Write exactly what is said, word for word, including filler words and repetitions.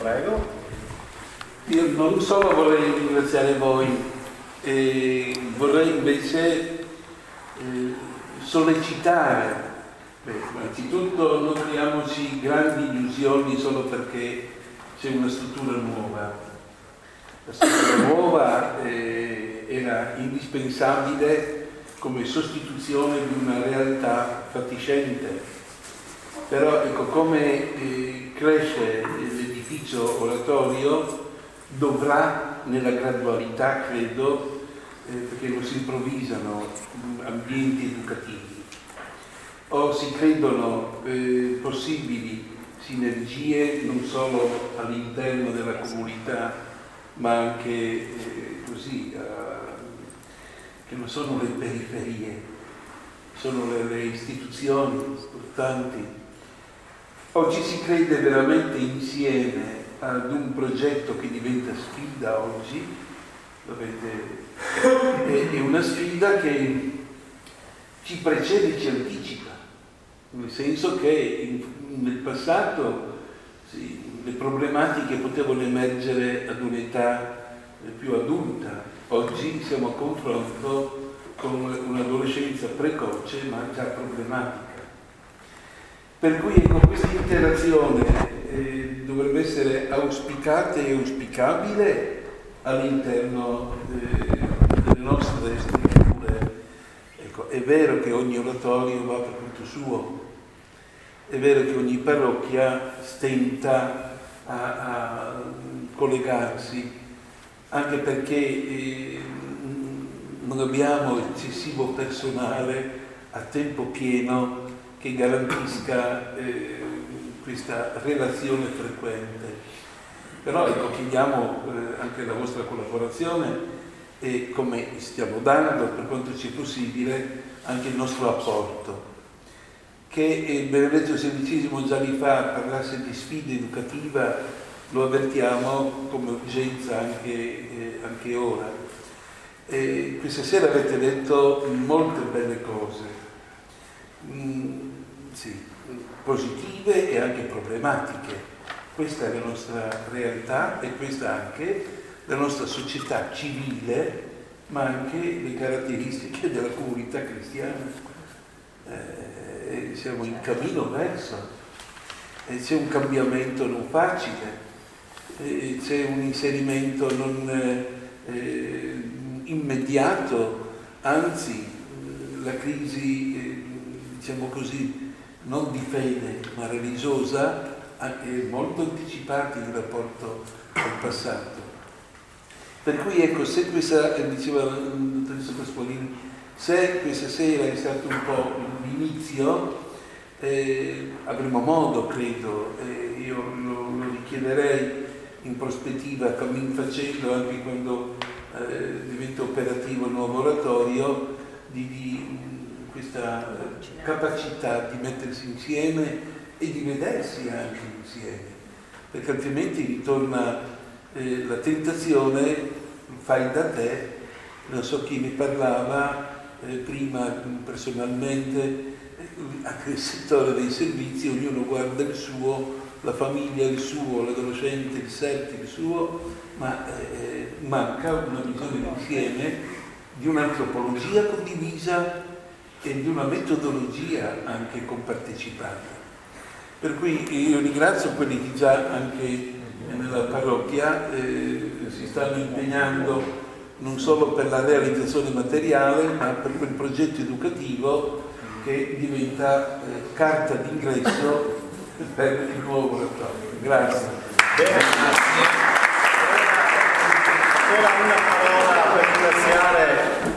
Prego. Io non solo vorrei ringraziare voi, eh, vorrei invece eh, sollecitare. Beh, innanzitutto non creiamoci grandi illusioni solo perché c'è una struttura nuova. La struttura nuova eh, era indispensabile come sostituzione di una realtà fatiscente. Però ecco, come eh, cresce l'edificio oratorio dovrà nella gradualità, credo, eh, perché non si improvvisano ambienti educativi, o si credono eh, possibili sinergie non solo all'interno della comunità, ma anche eh, così, eh, che non sono le periferie, sono le, le istituzioni importanti. Oggi si crede veramente insieme ad un progetto che diventa sfida oggi, dovete, è una sfida che ci precede e ci anticipa, nel senso che in, nel passato sì, le problematiche potevano emergere ad un'età più adulta. Oggi siamo a confronto con un'adolescenza precoce ma già problematica. Per cui ecco, questa interazione eh, dovrebbe essere auspicata e auspicabile all'interno eh, delle nostre strutture. Ecco, è vero che ogni oratorio va per conto suo, è vero che ogni parrocchia stenta a, a collegarsi, anche perché eh, non abbiamo eccessivo personale a tempo pieno che garantisca eh, questa relazione frequente. Però ecco, chiediamo eh, anche la vostra collaborazione e, come stiamo dando per quanto ci è possibile, anche il nostro apporto. Che il Benedetto sedicesimo già li fa, parlasse di sfida educativa, lo avvertiamo come urgenza anche, eh, anche ora. E questa sera avete detto molte belle cose, mm, sì, positive e anche problematiche. Questa è la nostra realtà e questa è anche la nostra società civile, ma anche le caratteristiche della comunità cristiana. Eh, siamo in cammino verso, e c'è un cambiamento non facile, e c'è un inserimento non eh, immediato, anzi la crisi, eh, diciamo così, non di fede ma religiosa, è molto anticipata in rapporto al passato. Per cui ecco, se questa, diceva la dottoressa Pasqualini, se questa sera è stato un po' l'inizio, eh, avremo modo, credo, eh, io lo, lo richiederei in prospettiva, cammin facendo, anche quando eh, diventa operativo il nuovo oratorio, di, di questa capacità di mettersi insieme e di vedersi anche insieme, perché altrimenti ritorna eh, la tentazione, fai da te. Non so chi ne parlava eh, prima personalmente, eh, anche nel settore dei servizi, ognuno guarda il suo, la famiglia il suo, l'adolescente il set il suo, ma eh, manca una visione d'insieme di un'antropologia condivisa e di una metodologia anche compartecipata. Per cui io ringrazio quelli che già anche nella parrocchia eh, si stanno impegnando non solo per la realizzazione materiale, ma per quel progetto educativo che diventa eh, carta d'ingresso per il nuovo oratorio. Grazie.